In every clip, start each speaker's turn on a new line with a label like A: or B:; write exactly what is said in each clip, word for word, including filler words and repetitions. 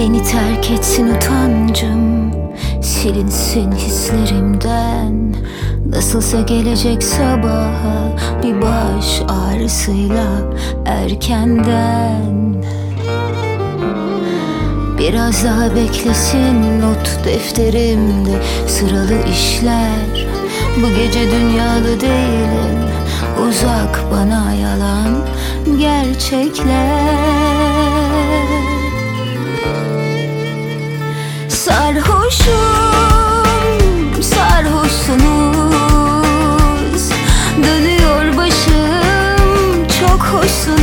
A: Beni terk etsin utancım, silinsin hislerimden. Nasılsa gelecek sabaha bir baş ağrısıyla erkenden. Biraz daha beklesin not defterimde sıralı işler. Bu gece dünyalı değilim, uzak bana yalan gerçekler. Sarhoşum, sarhoşsunuz, dönüyor başım, çok hoşsunuz.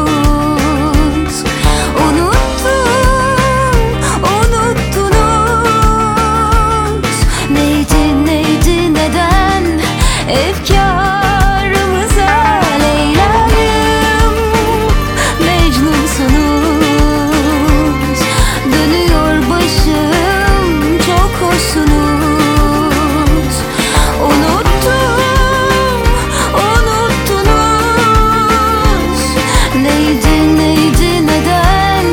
A: Unuttum, unuttunuz. Neydi, neydi, neden efkarımıza Leyla'yım, Mecnunsunuz. Dönüyor başım, çok hoşsunuz. Unuttum, unuttunuz. Neydi, neydi, neden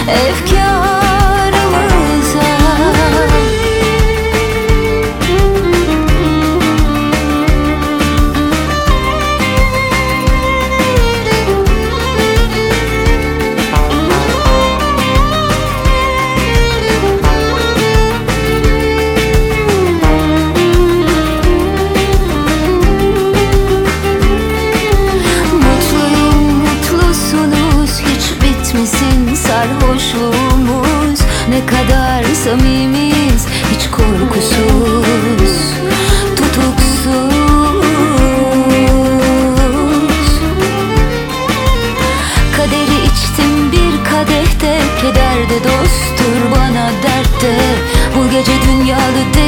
A: efkarımıza. Sarhoşluğumuz ne kadar samimiyiz, hiç korkusuz, tutuksuz. Kaderi içtim bir kadehte, keder de dosttur bana dertte. Bu gece dünyalı